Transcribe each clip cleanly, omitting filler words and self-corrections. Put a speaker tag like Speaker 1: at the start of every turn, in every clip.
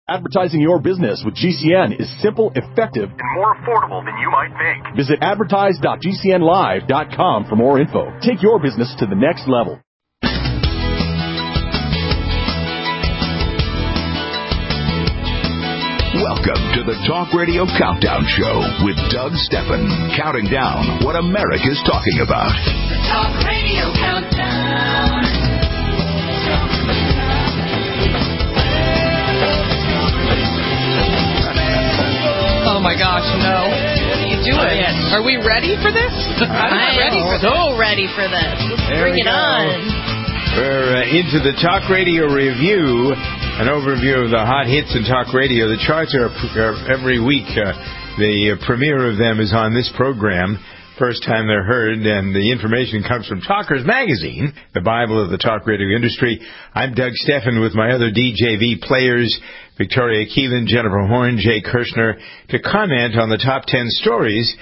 Speaker 1: Advertising your business with GCN is simple, effective, and more affordable than you might think. Visit advertise.gcnlive.com for more info. Take your business to the next level.
Speaker 2: Welcome to the Talk Radio Countdown Show with Doug Steffen, counting down what America's talking about.
Speaker 3: The Talk Radio Countdown.
Speaker 4: Oh my gosh, no. What are you doing? Are we ready for this?
Speaker 5: I'm ready for this. Bring it on.
Speaker 6: We're into the Talk Radio Review, an overview of the hot hits in Talk Radio. The charts are every week. The premiere of them is on this program. First time they're heard, and the information comes from Talkers Magazine, the Bible of the talk radio industry. I'm Doug Steffen with my other DJV players, Victoria Keelan, Jennifer Horn, Jay Kirshner, to comment on the top 10 stories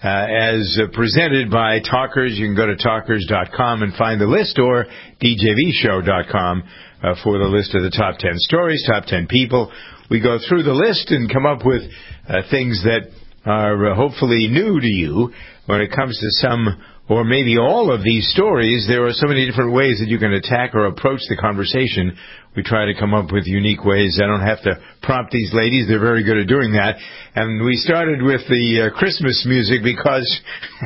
Speaker 6: as presented by Talkers. You can go to talkers.com and find the list, or djvshow.com for the list of the top 10 stories, top 10 people. We go through the list and come up with things that are hopefully new to you. When it comes to some or maybe all of these stories, there are so many different ways that you can attack or approach the conversation. We try to come up with unique ways. I don't have to prompt these ladies. They're very good at doing that. And we started with the Christmas music because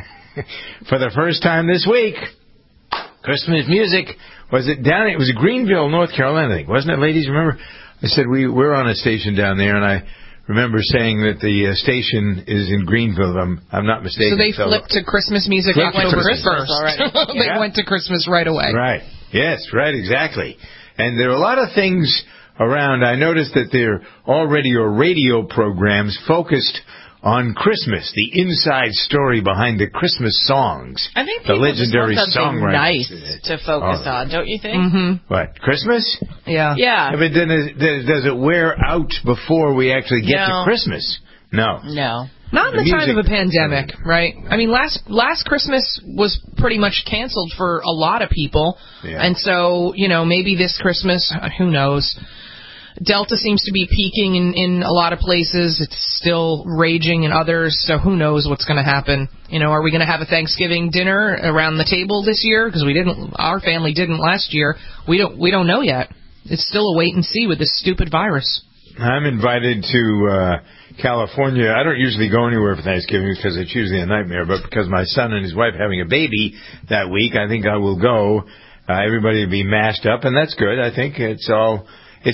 Speaker 6: for the first time this week, Christmas music was it Greenville, North Carolina, I think. Wasn't it, ladies? Remember? I said we're on a station down there, and I remember saying that the station is in Greenville. I'm not mistaken.
Speaker 4: So they flipped to Christmas music October 1st already. They went to Christmas right away.
Speaker 6: Right. Yes, right, exactly. And there are a lot of things around. I noticed that there already are radio programs focused on Christmas, the inside story behind the Christmas songs.
Speaker 5: I think
Speaker 6: the
Speaker 5: people
Speaker 6: legendary
Speaker 5: just want something
Speaker 6: songwriters.
Speaker 5: nice to focus on, don't you think?
Speaker 4: Mm-hmm.
Speaker 6: What, Christmas?
Speaker 4: Yeah.
Speaker 5: Yeah.
Speaker 6: But then does it wear out before we actually get to Christmas? No.
Speaker 5: No.
Speaker 4: Not in the time of a pandemic, right? I mean, last Christmas was pretty much canceled for a lot of people.
Speaker 6: Yeah.
Speaker 4: And so, maybe this Christmas, who knows? Delta seems to be peaking in a lot of places. It's still raging in others, so who knows what's going to happen. Are we going to have a Thanksgiving dinner around the table this year? Because our family didn't last year. We don't know yet. It's still a wait and see with this stupid virus.
Speaker 6: I'm invited to California. I don't usually go anywhere for Thanksgiving because it's usually a nightmare, but because my son and his wife are having a baby that week, I think I will go. Everybody will be masked up, and that's good. I think it's all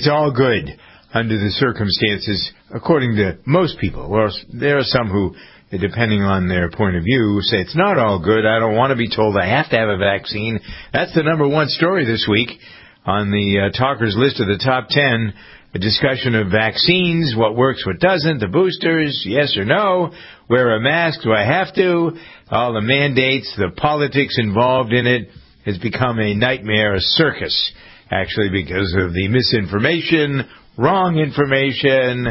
Speaker 6: good under the circumstances, according to most people. Well, there are some who, depending on their point of view, say it's not all good. I don't want to be told I have to have a vaccine. That's the number one story this week on the Talkers list of the top 10. A discussion of vaccines, what works, what doesn't, the boosters, yes or no, wear a mask, do I have to, all the mandates, the politics involved in it has become a nightmare, a circus, actually, because of the misinformation, wrong information.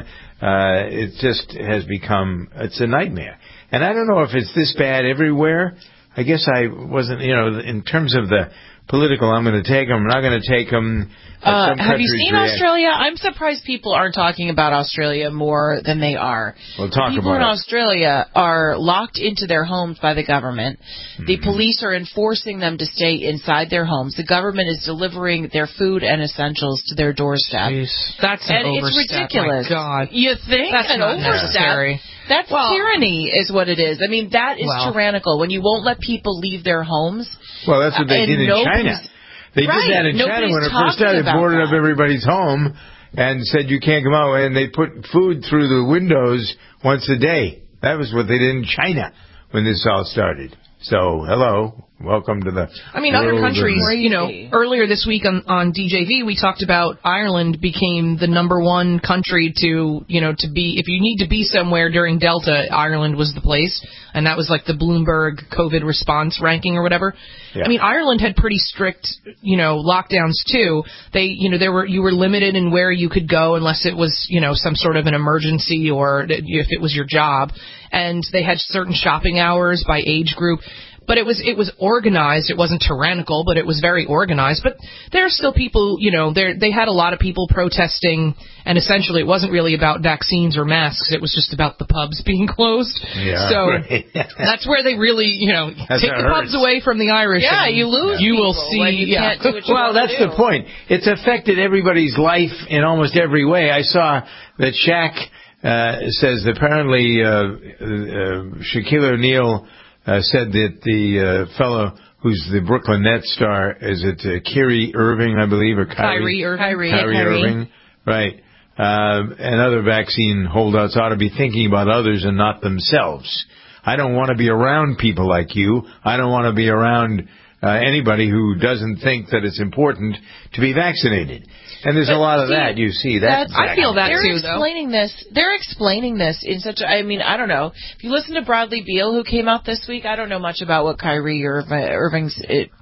Speaker 6: It just has become, it's a nightmare. And I don't know if it's this bad everywhere. I guess I wasn't, in terms of the political, I'm going to take them, I'm not going to take them.
Speaker 5: Have you seen Australia? I'm surprised people aren't talking about Australia more than they are.
Speaker 6: Well, talk
Speaker 5: people
Speaker 6: about
Speaker 5: in
Speaker 6: it.
Speaker 5: Australia are locked into their homes by the government. Mm-hmm. The police are enforcing them to stay inside their homes. The government is delivering their food and essentials to their doorstep.
Speaker 4: Jeez. That's an overstep.
Speaker 5: It's ridiculous.
Speaker 4: My God.
Speaker 5: You think?
Speaker 4: That's
Speaker 5: an
Speaker 4: not
Speaker 5: overstep?
Speaker 4: Necessary.
Speaker 5: That's tyranny is what it is. I mean, that is tyrannical. When you won't let people leave their homes.
Speaker 6: Well, that's what they did in China. They did that in China when it first started. They boarded up everybody's home and said you can't come out. And they put food through the windows once a day. That was what they did in China when this all started. So, hello. Welcome to the
Speaker 4: other countries, earlier this week on DJV, we talked about Ireland became the number one country to be, if you need to be somewhere during Delta, Ireland was the place. And that was like the Bloomberg COVID response ranking or whatever. Yeah. I mean, Ireland had pretty strict, lockdowns too. You were limited in where you could go unless it was, some sort of an emergency or if it was your job. And they had certain shopping hours by age group. But it was organized. It wasn't tyrannical, but it was very organized. But there are still people, they had a lot of people protesting, and essentially it wasn't really about vaccines or masks. It was just about the pubs being closed.
Speaker 6: Yeah,
Speaker 4: so
Speaker 6: right.
Speaker 4: that's where they really, take the pubs away from the Irish.
Speaker 5: Yeah, you lose.
Speaker 4: You will
Speaker 5: people
Speaker 4: see.
Speaker 5: when you can't do what you
Speaker 6: Well,
Speaker 5: want to
Speaker 6: that's
Speaker 5: do.
Speaker 6: the point. It's affected everybody's life in almost every way. I saw that Shaq says apparently Shaquille O'Neal said that the fellow who's the Brooklyn Nets star, is it Kyrie Irving, I believe, or
Speaker 4: Kyrie Irving.
Speaker 6: Kyrie Irving, right. And other vaccine holdouts ought to be thinking about others and not themselves. I don't want to be around people like you. I don't want to be around anybody who doesn't think that it's important to be vaccinated. And there's a lot of that. You see that.
Speaker 4: I feel that
Speaker 5: they're
Speaker 4: too, though.
Speaker 5: They're explaining this in such a, I mean, I don't know. If you listen to Bradley Beal, who came out this week, I don't know much about what Kyrie Irving's,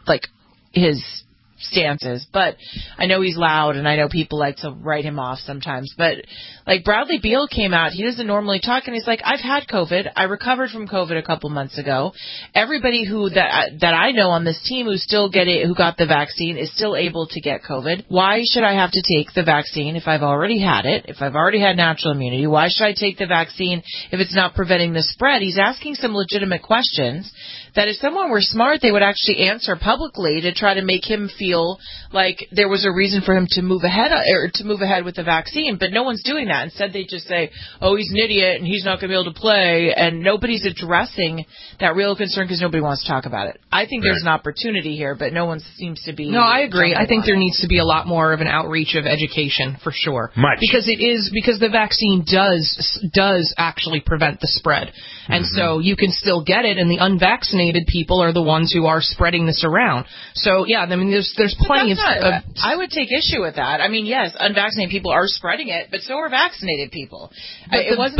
Speaker 5: his stance is, but I know he's loud, and I know people like to write him off sometimes. But like Bradley Beal came out, he doesn't normally talk, and he's like, I've had COVID. I recovered from COVID a couple months ago. Everybody that I know on this team who got the vaccine is still able to get COVID. Why should I have to take the vaccine if I've already had it? If I've already had natural immunity, why should I take the vaccine if it's not preventing the spread? He's asking some legitimate questions that if someone were smart, they would actually answer publicly to try to make him feel like there was a reason for him to move ahead with the vaccine. But no one's doing that. Instead, they just say, oh, he's an idiot and he's not going to be able to play. And nobody's addressing that real concern because nobody wants to talk about it. I think there's an opportunity here, but no one seems to be.
Speaker 4: No, I agree. I think there needs to be a lot more of an outreach of education for sure.
Speaker 6: Much.
Speaker 4: Because the vaccine does actually prevent the spread. And so you can still get it, and the unvaccinated people are the ones who are spreading this around. So, yeah, I mean, there's plenty of...
Speaker 5: I would take issue with that. I mean, yes, unvaccinated people are spreading it, but so are vaccinated people. It wasn't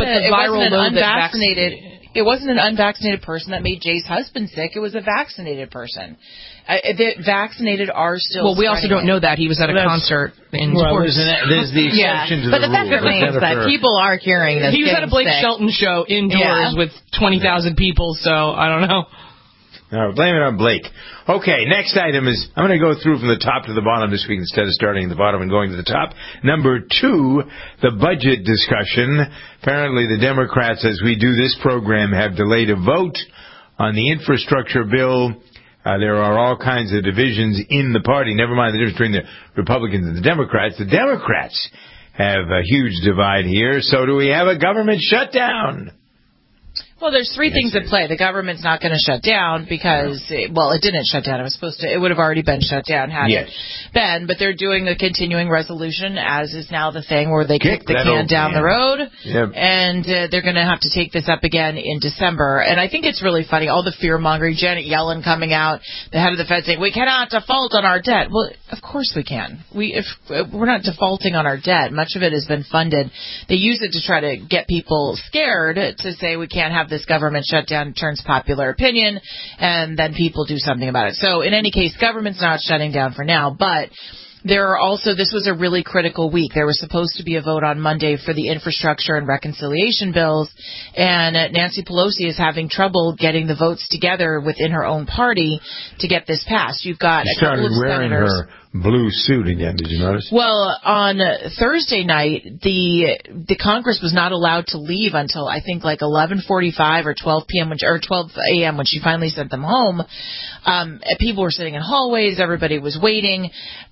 Speaker 5: an unvaccinated person that made Jay's husband sick. It was a vaccinated person. The vaccinated are still.
Speaker 4: Well, we also don't know that he was at a concert in.
Speaker 6: Well, there's the exception to the rule.
Speaker 7: But the fact remains that people are curing this.
Speaker 4: He was at a Blake Shelton show indoors with 20,000 people, so I don't know.
Speaker 6: No, blame it on Blake. Okay, next item is, I'm going to go through from the top to the bottom this week instead of starting at the bottom and going to the top. Number 2, the budget discussion. Apparently the Democrats, as we do this program, have delayed a vote on the infrastructure bill. There are all kinds of divisions in the party. Never mind the difference between the Republicans and the Democrats. The Democrats have a huge divide here. So do we have a government shutdown?
Speaker 5: Well, there's 3 things at play. The government's not going to shut down because, it didn't shut down. It would have already been shut down had it been. But they're doing a continuing resolution, as is now the thing where they kick the can down the road.
Speaker 6: Yep.
Speaker 5: And they're going to have to take this up again in December. And I think it's really funny, all the fear-mongering, Janet Yellen coming out, the head of the Fed saying, we cannot default on our debt. Well, of course we can. If we're not defaulting on our debt. Much of it has been funded. They use it to try to get people scared to say we can't have this government shutdown, turns popular opinion, and then people do something about it. So in any case, government's not shutting down for now, but there are also, this was a really critical week. There was supposed to be a vote on Monday for the infrastructure and reconciliation bills, and Nancy Pelosi is having trouble getting the votes together within her own party to get this passed. You've got a couple of senators.
Speaker 6: Her blue suit again, did you notice?
Speaker 5: Well, on Thursday night, the Congress was not allowed to leave until I think like 11:45 or 12 p.m. or 12 a.m. when she finally sent them home. People were sitting in hallways, everybody was waiting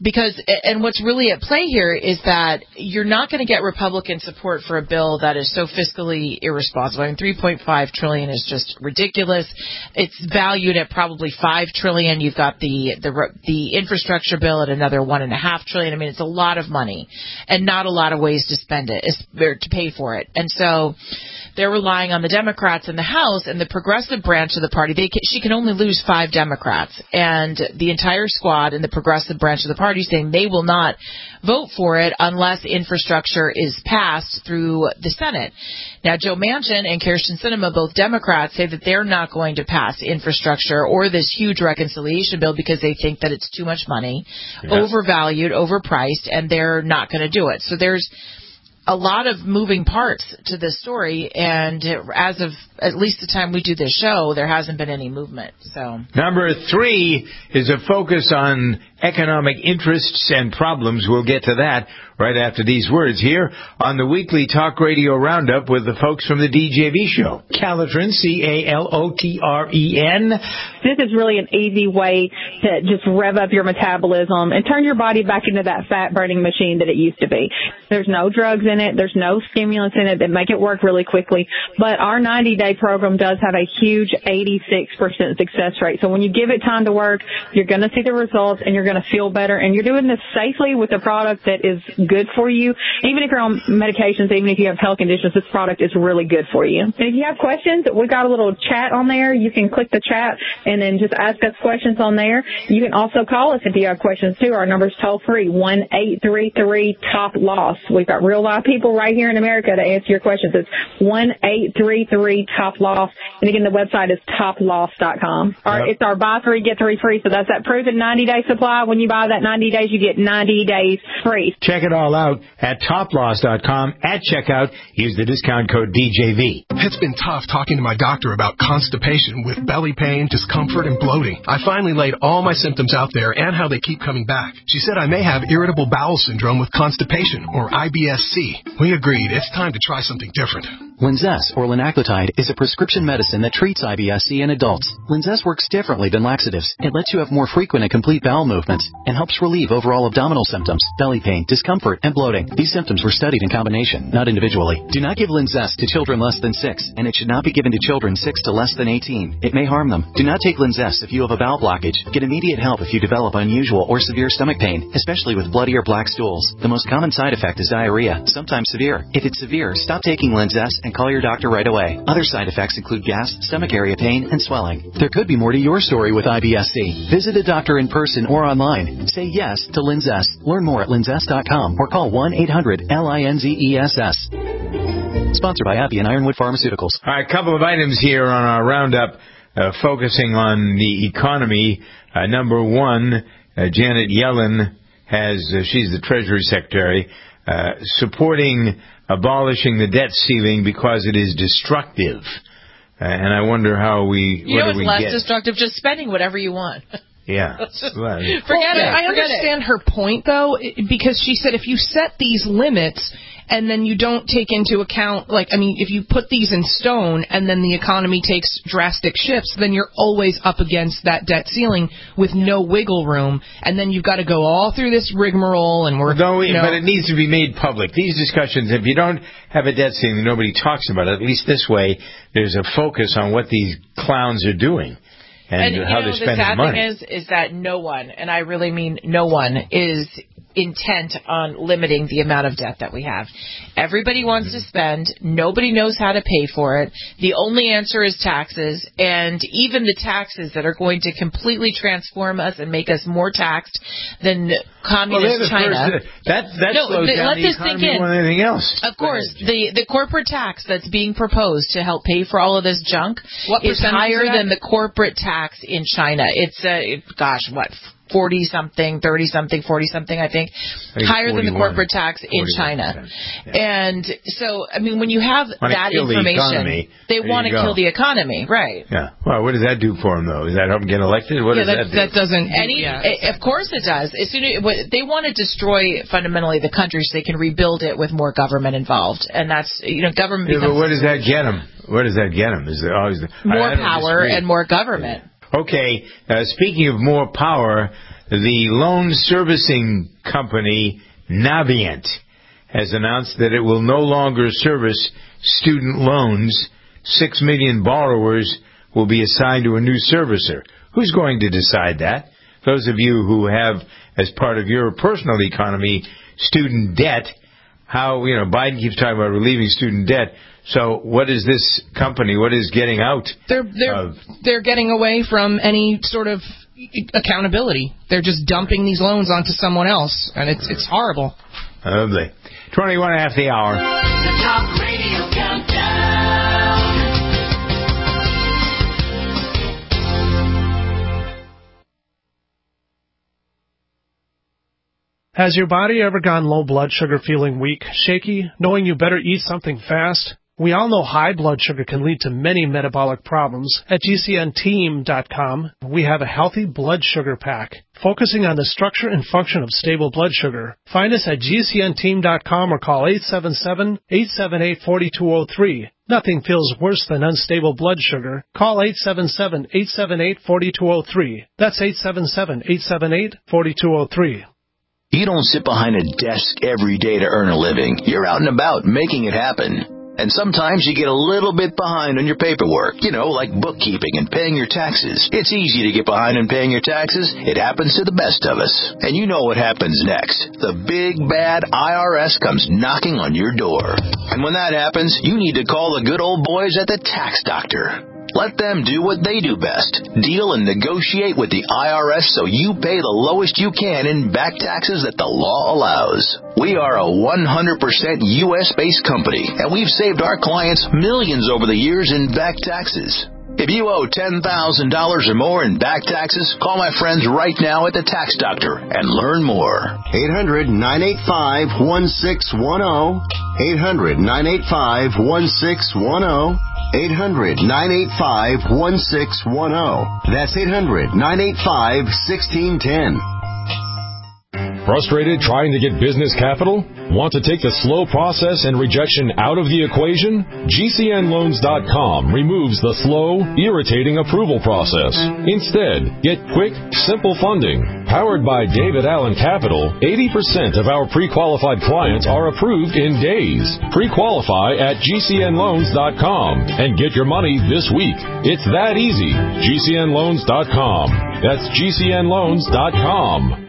Speaker 5: and what's really at play here is that you're not going to get Republican support for a bill that is so fiscally irresponsible. I mean, $3.5 trillion is just ridiculous. It's valued at probably $5 trillion. You've got the infrastructure bill at another $1.5 trillion. I mean, it's a lot of money and not a lot of ways to spend it, or to pay for it. And so they're relying on the Democrats in the House and the progressive branch of the party. She can only lose 5 Democrats, and the entire squad in the progressive branch of the party saying they will not vote for it unless infrastructure is passed through the Senate. Now, Joe Manchin and Kyrsten Sinema, both Democrats, say that they're not going to pass infrastructure or this huge reconciliation bill because they think that it's too much money, overvalued, overpriced, and they're not going to do it. So there's a lot of moving parts to this story, and as of at least the time we do this show, there hasn't been any movement. So
Speaker 6: number 3 is a focus on economic interests and problems. We'll get to that right after these words here on the weekly Talk Radio Roundup with the folks from the DJV show. Calotren, Calotren.
Speaker 8: This is really an easy way to just rev up your metabolism and turn your body back into that fat-burning machine that it used to be. There's no drugs in it. There's no stimulants in it that make it work really quickly. But our 90-day program does have a huge 86% success rate. So when you give it time to work, you're going to see the results and you're going to feel better. And you're doing this safely with a product that is good for you. Even if you're on medications, even if you have health conditions, this product is really good for you. And if you have questions, we've got a little chat on there. You can click the chat and then just ask us questions on there. You can also call us if you have questions too. Our number's toll free, 1-833-TOP-LOSS. We've got real live people right here in America to answer your questions. It's 1-833-TOP-LOSS. And again, the website is toploss.com. It's our buy 3, get 3 free. So that's that proven 90-day supply. When you buy that 90 days, you get 90 days free.
Speaker 6: Check it all out at toploss.com. At checkout, use the discount code DJV.
Speaker 9: It's been tough talking to my doctor about constipation with belly pain, discomfort, and bloating. I finally laid all my symptoms out there and how they keep coming back. She said I may have irritable bowel syndrome with constipation, or IBS-C. We agreed it's time to try something different.
Speaker 10: Linzess, or linaclotide, is a prescription medicine that treats IBS-C in adults. Linzess works differently than laxatives. It lets you have more frequent and complete bowel movements and helps relieve overall abdominal symptoms, belly pain, discomfort, and bloating. These symptoms were studied in combination, not individually. Do not give Linzess to children less than 6, and it should not be given to children 6 to less than 18. It may harm them. Do not take Linzess if you have a bowel blockage. Get immediate help if you develop unusual or severe stomach pain, especially with bloody or black stools. The most common side effect is diarrhea, sometimes severe. If it's severe, stop taking Linzess and call your doctor right away. Other side effects include gas, stomach area pain, and swelling. There could be more to your story with IBS-C. Visit a doctor in person or online. Say yes to Linzess. Learn more at linzess.com or call 1-800-LINZESS. Sponsored by Abbey and Ironwood Pharmaceuticals.
Speaker 6: All right, a couple of items here on our roundup focusing on the economy. Number 1, Janet Yellen she's the Treasury Secretary, supporting abolishing the debt ceiling because it is destructive. And I wonder how
Speaker 5: it's less destructive, just spending whatever you want.
Speaker 6: Yeah.
Speaker 4: Forget it. I understand her point, though, because she said if you set these limits and then you don't take into account, if you put these in stone and then the economy takes drastic shifts, then you're always up against that debt ceiling with no wiggle room, and then you've got to go all through this rigmarole, and
Speaker 6: but it needs to be made public. These discussions, if you don't have a debt ceiling, nobody talks about it. At least this way, there's a focus on what these clowns are doing. And how they're spending money.
Speaker 5: The sad thing is that no one, and I really mean no one, is intent on limiting the amount of debt that we have. Everybody wants to spend. Nobody knows how to pay for it. The only answer is taxes, and even the taxes that are going to completely transform us and make us more taxed than communist China.
Speaker 6: That slows down the economy more than anything else.
Speaker 5: Of course, the corporate tax that's being proposed to help pay for all of this junk is higher than the corporate tax in China. It's 40-something, 30-something, 40-something, I think higher 41, than the corporate tax in China. Yeah. And so, when you have that information, they want to kill the economy, right?
Speaker 6: Yeah. Well, what does that do for them, though? Does that help them get elected? What does that do?
Speaker 4: That doesn't...
Speaker 5: Of course it does. They want to destroy, fundamentally, the country so they can rebuild it with more government involved. And that's, government becomes...
Speaker 6: but what does that get them? What does that get them? Is there always
Speaker 5: more power and more government.
Speaker 6: Okay, speaking of more power, the loan servicing company Navient has announced that it will no longer service student loans. 6 million borrowers will be assigned to a new servicer. Who's going to decide that? Those of you who have, as part of your personal economy, student debt, Biden keeps talking about relieving student debt. So what is this company? What is getting out?
Speaker 4: They're getting away from any sort of accountability. They're just dumping these loans onto someone else, and it's horrible.
Speaker 6: Lovely. 21 after the hour.
Speaker 3: The Talk Radio Countdown.
Speaker 11: Has your body ever gone low blood sugar feeling weak, shaky, knowing you better eat something fast? We all know high blood sugar can lead to many metabolic problems. At GCNteam.com, we have a healthy blood sugar pack, focusing on the structure and function of stable blood sugar. Find us at GCNteam.com or call 877-878-4203. Nothing feels worse than unstable blood sugar. Call 877-878-4203. That's 877-878-4203.
Speaker 12: You don't sit behind a desk every day to earn a living. You're out and about making it happen. And sometimes you get a little bit behind on your paperwork, like bookkeeping and paying your taxes. It's easy to get behind on paying your taxes. It happens to the best of us. And you know what happens next. The big, bad IRS comes knocking on your door. And when that happens, you need to call the good old boys at the Tax Doctor. Let them do what they do best. Deal and negotiate with the IRS so you pay the lowest you can in back taxes that the law allows. We are a 100% U.S.-based company, and we've saved our clients millions over the years in back taxes. If you owe $10,000 or more in back taxes, call my friends right now at the Tax Doctor and learn more.
Speaker 13: 800-985-1610. 800-985-1610. 800-985-1610. That's 800-985-1610.
Speaker 1: Frustrated trying to get business capital? Want to take the slow process and rejection out of the equation? GCNloans.com removes the slow, irritating approval process. Instead, get quick, simple funding. Powered by David Allen Capital, 80% of our pre-qualified clients are approved in days. Pre-qualify at GCNloans.com and get your money this week. It's that easy. GCNloans.com. That's GCNloans.com.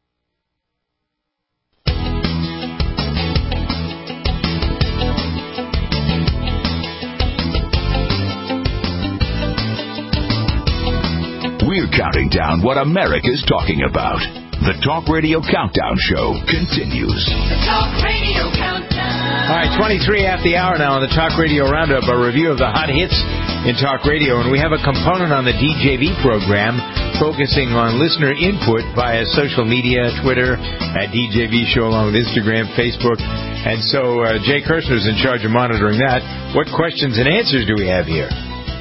Speaker 2: We're counting down what America's talking about. The Talk Radio Countdown Show continues.
Speaker 3: The Talk Radio Countdown.
Speaker 6: All right, 23 after the hour now on the Talk Radio Roundup, a review of the hot hits in Talk Radio. And we have a component on the DJV program focusing on listener input via social media, Twitter, at DJV Show, along with Instagram, Facebook. And so Jay Kirshner's in charge of monitoring that. What questions and answers do we have here?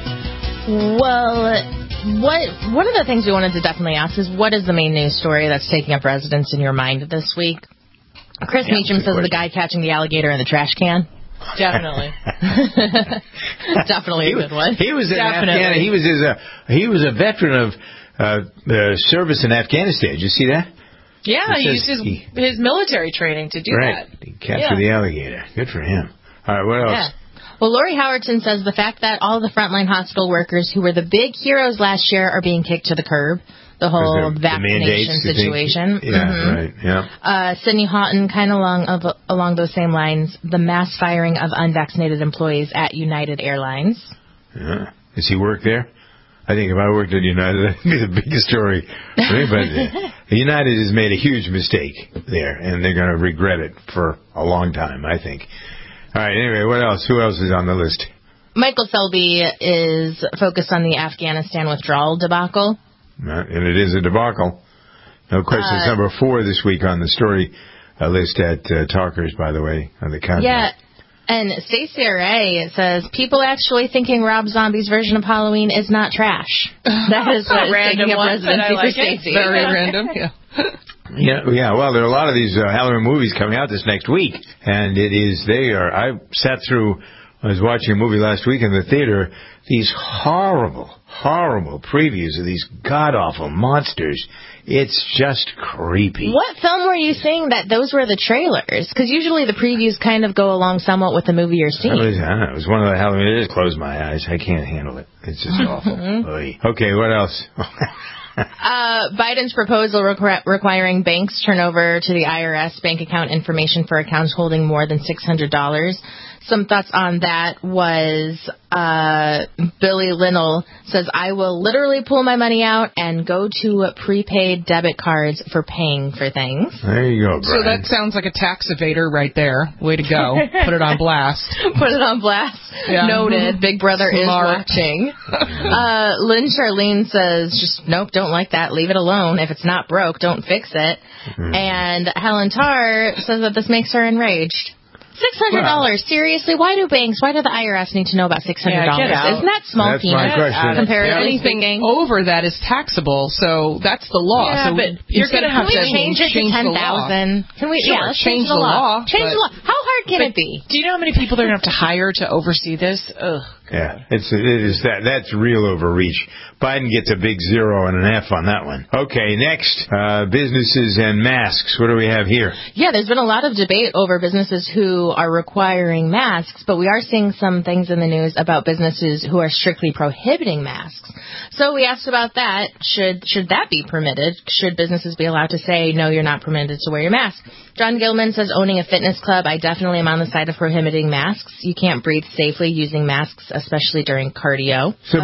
Speaker 5: Well, one of the things we wanted to definitely ask is, what is the main news story that's taking up residence in your mind this week? Chris Meacham says the guy catching the alligator in the trash can. Definitely. Definitely a good one.
Speaker 6: He was in Afghanistan. He was a veteran of service in Afghanistan. Did you see that?
Speaker 5: Yeah, he used his military training to do that.
Speaker 6: He captured the alligator. Good for him. All right, what else?
Speaker 5: Yeah. Well, Lori Howardson says the fact that all the frontline hospital workers who were the big heroes last year are being kicked to the curb. The whole vaccination situation.
Speaker 6: Yeah, right. Yeah.
Speaker 5: Sydney Houghton, kind of along those same lines, the mass firing of unvaccinated employees at United Airlines.
Speaker 6: Yeah. Does he work there? I think if I worked at United, that'd be the biggest story for anybody. United has made a huge mistake there, and they're going to regret it for a long time, I think. All right, anyway, what else? Who else is on the list?
Speaker 5: Michael Selby is focused on the Afghanistan withdrawal debacle.
Speaker 6: And it is a debacle. No question. It's number 4 this week on the story list at Talkers, by the way, on the countdown.
Speaker 5: Yeah, and Stacey Ray says, people actually thinking Rob Zombie's version of Halloween is not trash. That is what taking up residency for Stacey.
Speaker 4: Very random, yeah.
Speaker 6: Yeah. Well, there are a lot of these Halloween movies coming out this next week, and I sat through, I was watching a movie last week in the theater, these horrible previews of these god-awful monsters. It's just creepy.
Speaker 5: What film were you seeing that those were the trailers? Because usually the previews kind of go along somewhat with the movie you're seeing.
Speaker 6: I don't know. It was one of the Halloween. I just closed my eyes. I can't handle it. It's just awful. Okay, what else?
Speaker 5: Biden's proposal requiring banks turn over to the IRS bank account information for accounts holding more than $600. Some thoughts on that was
Speaker 7: Billy Linnell says, I will literally pull my money out and go to prepaid debit cards for paying for things.
Speaker 6: There you go, Brian.
Speaker 4: So that sounds like a tax evader right there. Way to go. Put it on blast.
Speaker 7: Put it on blast. Yeah. Noted. Big Brother
Speaker 4: Smart.
Speaker 7: is watching. Lynn Charlene says, just, nope, don't like that. Leave it alone. If it's not broke, don't fix it. Mm-hmm. And Helen Tarr says that this makes her enraged. $600. Seriously, why do the IRS need to know about $600? Isn't that small peanuts comparatively speaking?
Speaker 4: Over that is taxable, so that's the law.
Speaker 7: Yeah,
Speaker 4: so
Speaker 7: but you're going to have to change it to 10,000. Can we?
Speaker 4: Sure,
Speaker 7: let's change the law. Change the law. How hard can it be?
Speaker 5: Do you know how many people they're going to have to hire to oversee this? Ugh.
Speaker 6: Yeah, that's real overreach. Biden gets a big 0 and an F on that one. Okay, next, businesses and masks. What do we have here?
Speaker 7: Yeah, there's been a lot of debate over businesses who are requiring masks, but we are seeing some things in the news about businesses who are strictly prohibiting masks. So we asked about that. Should that be permitted? Should businesses be allowed to say, no, you're not permitted to wear your mask? John Gilman says, owning a fitness club, I definitely am on the side of prohibiting masks. You can't breathe safely using masks, especially during cardio.
Speaker 6: So,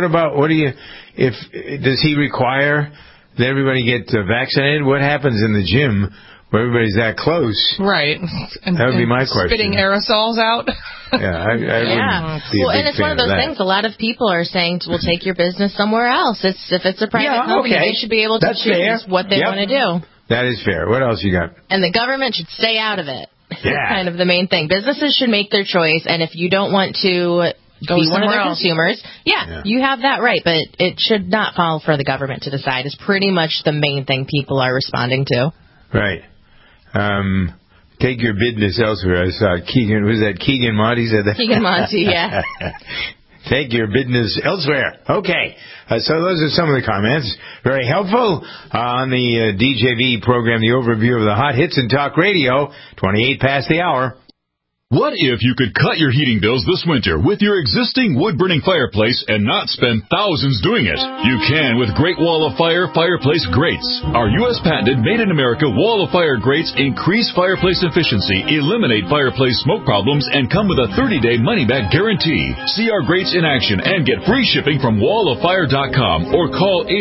Speaker 6: does he require that everybody get vaccinated? What happens in the gym where everybody's that close?
Speaker 4: Right.
Speaker 6: That would be my question.
Speaker 4: Spitting aerosols out?
Speaker 6: Yeah, I wouldn't be a big
Speaker 7: and it's one of those things. A lot of people are saying, we'll take your business somewhere else. If it's a private company, they should be able to choose what they want to do.
Speaker 6: That is fair. What else you got?
Speaker 7: And the government should stay out of it.
Speaker 6: Yeah.
Speaker 7: That's kind of the main thing. Businesses should make their choice, and if you don't want to be one of their consumers, you have that right, but it should not fall for the government to decide. It's pretty much the main thing people are responding to.
Speaker 6: Right. Take your business elsewhere. I saw Keegan. Was that Keegan Monty said that?
Speaker 7: Keegan Monty, yeah.
Speaker 6: Take your business elsewhere. Okay. So those are some of the comments. Very helpful on the DJV program, the overview of the hot hits in talk radio, 28 past the hour.
Speaker 1: What if you could cut your heating bills this winter with your existing wood-burning fireplace and not spend thousands doing it? You can with Great Wall of Fire fireplace grates. Our U.S. patented made-in-America Wall of Fire grates increase fireplace efficiency, eliminate fireplace smoke problems, and come with a 30-day money-back guarantee. See our grates in action and get free shipping from walloffire.com or call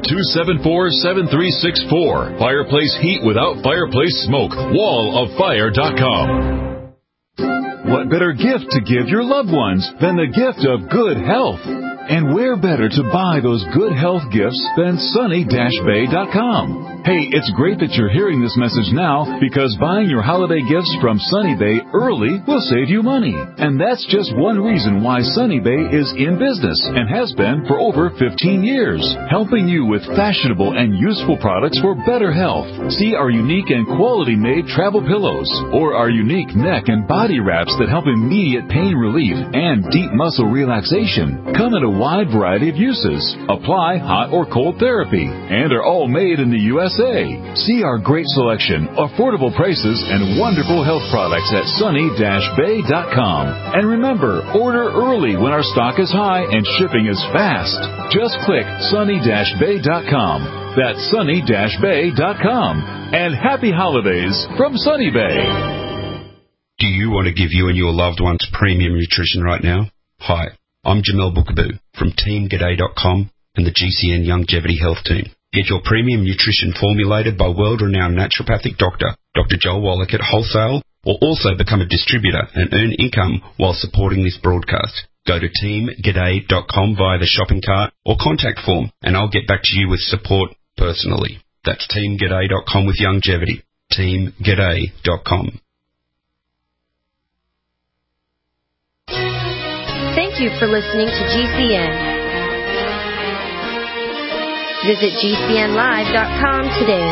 Speaker 1: 800-274-7364. Fireplace heat without fireplace smoke. walloffire.com. What better gift to give your loved ones than the gift of good health? And where better to buy those good health gifts than sunny-bay.com? Hey, it's great that you're hearing this message now because buying your holiday gifts from Sunny Bay early will save you money. And that's just one reason why Sunny Bay is in business and has been for over 15 years, helping you with fashionable and useful products for better health. See our unique and quality-made travel pillows or our unique neck and body wraps that help immediate pain relief and deep muscle relaxation. Come in a wide variety of uses, apply hot or cold therapy, and are all made in the USA. See our great selection, affordable prices, and wonderful health products at sunny-bay.com. And remember, order early when our stock is high and shipping is fast. Just click sunny-bay.com. That's sunny-bay.com. And happy holidays from Sunny Bay.
Speaker 14: Do you want to give you and your loved ones premium nutrition right now? Hi, I'm Jamel Bookaboo from TeamGaday.com and the GCN Longevity Health Team. Get your premium nutrition formulated by world-renowned naturopathic doctor, Dr. Joel Wallach at wholesale, or also become a distributor and earn income while supporting this broadcast. Go to TeamGaday.com via the shopping cart or contact form, and I'll get back to you with support personally. That's TeamGaday.com with longevity. TeamGaday.com.
Speaker 15: Thank you for listening to GCN. Visit GCNlive.com today.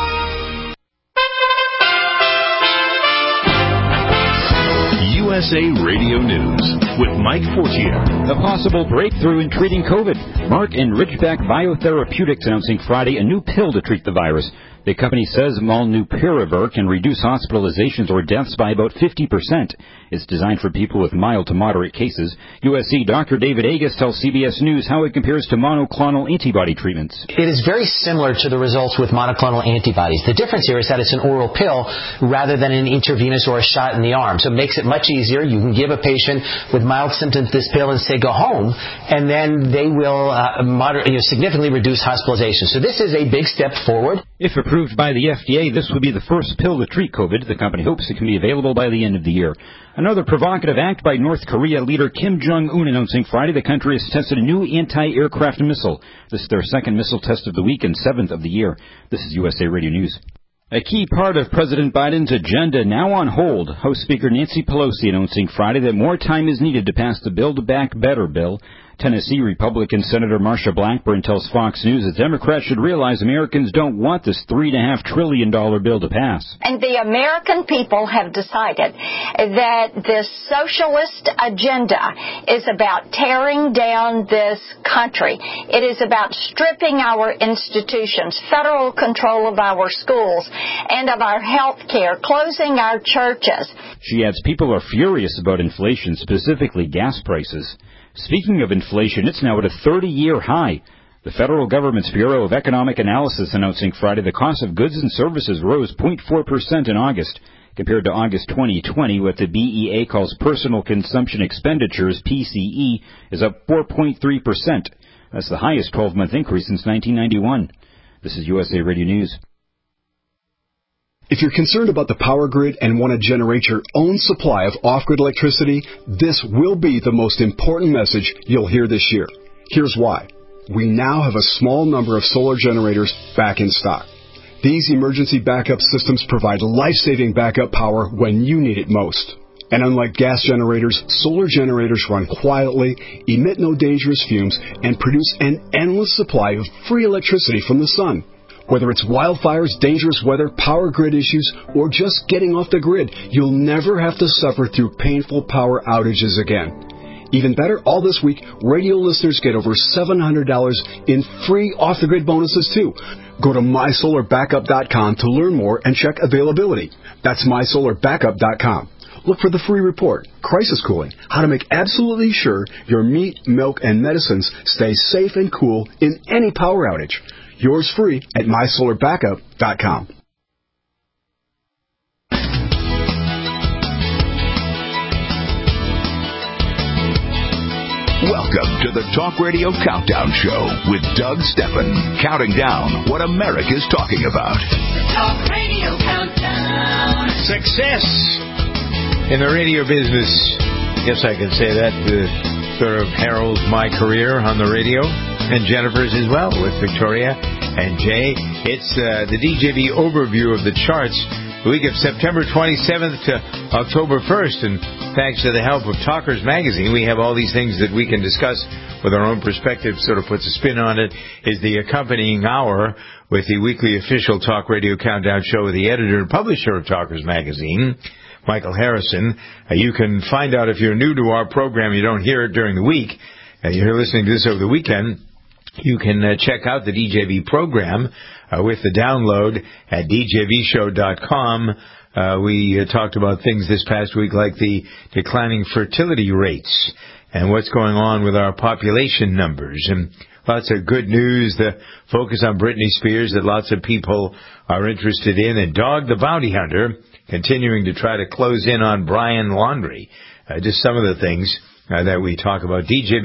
Speaker 16: USA Radio News with Mike Fortier.
Speaker 17: A possible breakthrough in treating COVID. Mark and Ridgeback Biotherapeutics announcing Friday a new pill to treat the virus. The company says molnupiravir can reduce hospitalizations or deaths by about 50%. It's designed for people with mild to moderate cases. USC Dr. David Agus tells CBS News how it compares to monoclonal antibody treatments.
Speaker 18: It is very similar to the results with monoclonal antibodies. The difference here is that it's an oral pill rather than an intravenous or a shot in the arm. So it makes it much easier. You can give a patient with mild symptoms this pill and say go home, and then they will significantly reduce hospitalization. So this is a big step forward.
Speaker 17: If approved by the FDA, this would be the first pill to treat COVID. The company hopes it can be available by the end of the year. Another provocative act by North Korea leader Kim Jong-un announcing Friday the country has tested a new anti-aircraft missile. This is their second missile test of the week and 7th of the year. This is USA Radio News. A key part of President Biden's agenda now on hold. House Speaker Nancy Pelosi announcing Friday that more time is needed to pass the Build Back Better bill. Tennessee Republican Senator Marsha Blackburn tells Fox News that Democrats should realize Americans don't want this $3.5 trillion bill to pass.
Speaker 19: And the American people have decided that this socialist agenda is about tearing down this country. It is about stripping our institutions, federal control of our schools and of our health care, closing our churches.
Speaker 17: She adds people are furious about inflation, specifically gas prices. Speaking of inflation, it's now at a 30-year high. The federal government's Bureau of Economic Analysis announcing Friday the cost of goods and services rose 0.4% in August, compared to August 2020, what the BEA calls personal consumption expenditures, PCE, is up 4.3%. That's the highest 12-month increase since 1991. This is USA Radio News.
Speaker 20: If you're concerned about the power grid and want to generate your own supply of off-grid electricity, this will be the most important message you'll hear this year. Here's why. We now have a small number of solar generators back in stock. These emergency backup systems provide life-saving backup power when you need it most. And unlike gas generators, solar generators run quietly, emit no dangerous fumes, and produce an endless supply of free electricity from the sun. Whether it's wildfires, dangerous weather, power grid issues, or just getting off the grid, you'll never have to suffer through painful power outages again. Even better, all this week, radio listeners get over $700 in free off-the-grid bonuses, too. Go to mysolarbackup.com to learn more and check availability. That's mysolarbackup.com. Look for the free report, Crisis Cooling, how to make absolutely sure your meat, milk, and medicines stay safe and cool in any power outage. Yours free at mysolarbackup.com.
Speaker 2: Welcome to the Talk Radio Countdown Show with Doug Steffen, counting down what America's talking about.
Speaker 3: Talk Radio Countdown.
Speaker 6: Success in the radio business. Yes, I can say that. Sort of heralds my career on the radio, and Jennifer's as well, with Victoria and Jay. It's the DJV overview of the charts, the week of September 27th to October 1st. And thanks to the help of Talkers Magazine, we have all these things that we can discuss with our own perspective, sort of puts a spin on it, is the accompanying hour with the weekly official Talk Radio Countdown Show with the editor and publisher of Talkers Magazine, Michael Harrison. You can find out if you're new to our program, you don't hear it during the week, you're listening to this over the weekend, you can check out the DJV program with the download at djvshow.com. We talked about things this past week like the declining fertility rates and what's going on with our population numbers. And lots of good news, the focus on Britney Spears that lots of people are interested in, and Dog the Bounty Hunter continuing to try to close in on Brian Laundrie. Just some of the things that we talk about.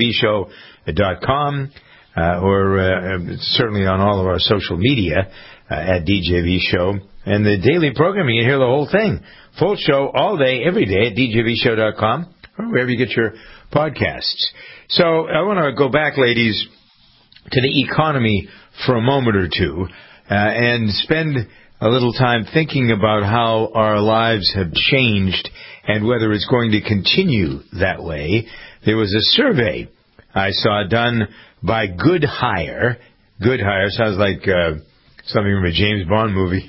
Speaker 6: DJVShow.com or certainly on all of our social media at DJV Show. And the daily programming, you hear the whole thing. Full show all day, every day at DJVShow.com or wherever you get your podcasts. So I want to go back, ladies, to the economy for a moment or two and spend a little time thinking about how our lives have changed and whether it's going to continue that way. There was a survey I saw done by Good Hire. Good Hire sounds like something from a James Bond movie.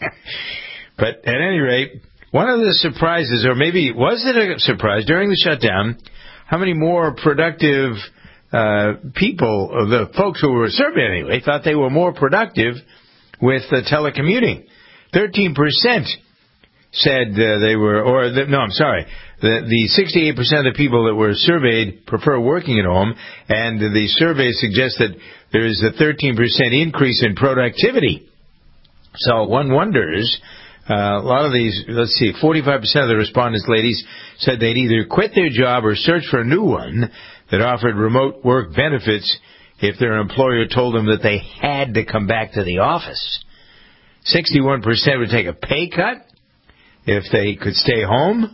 Speaker 6: But at any rate, one of the surprises, or maybe was it a surprise, during the shutdown, how many more productive people, the folks who were surveyed anyway, thought they were more productive with telecommuting. 13% said they were, the 68% of the people that were surveyed prefer working at home, and the survey suggests that there is a 13% increase in productivity. So one wonders, a lot of these, 45% of the respondents, ladies, said they'd either quit their job or search for a new one that offered remote work benefits if their employer told them that they had to come back to the office. 61% would take a pay cut if they could stay home.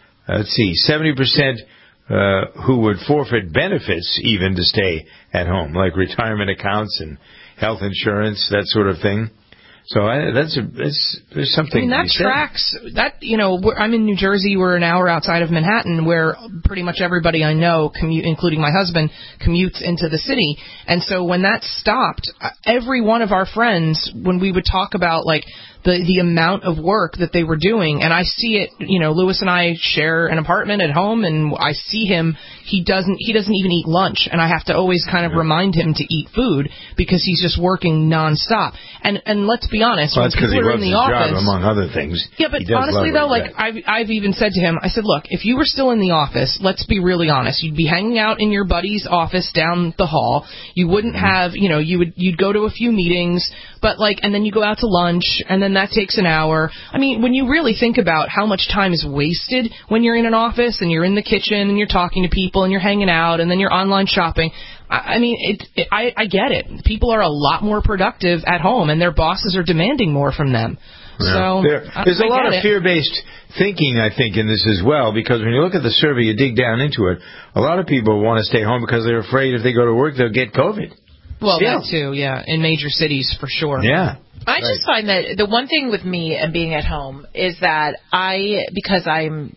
Speaker 6: 70% who would forfeit benefits even to stay at home, like retirement accounts and health insurance, that sort of thing. So there's something.
Speaker 4: I mean, that tracks. That, I'm in New Jersey. We're an hour outside of Manhattan, where pretty much everybody I know, including my husband, commutes into the city. And so when that stopped, every one of our friends, when we would talk about like the amount of work that they were doing, and I see it. Lewis and I share an apartment at home, and I see him. He doesn't even eat lunch, and I have to always kind of remind him to eat food because he's just working nonstop. And let's be honest,
Speaker 6: well,
Speaker 4: when people are in the office,
Speaker 6: job, among other things.
Speaker 4: Yeah, but honestly though, like I've even said to him, I said, look, if you were still in the office, let's be really honest, you'd be hanging out in your buddy's office down the hall. You wouldn't have, you'd go to a few meetings, but and then you go out to lunch, and then that takes an hour. I mean, when you really think about how much time is wasted when you're in an office and you're in the kitchen and you're talking to people and you're hanging out and then you're online shopping. I mean, I get it. People are a lot more productive at home, and their bosses are demanding more from them.
Speaker 6: Yeah.
Speaker 4: So
Speaker 6: there's a lot of fear-based thinking, I think, in this as well, because when you look at the survey, you dig down into it, a lot of people want to stay home because they're afraid if they go to work, they'll get COVID.
Speaker 4: Well, that too, yeah, in major cities for sure.
Speaker 6: Yeah.
Speaker 5: I just find that the one thing with me and being at home is that because I'm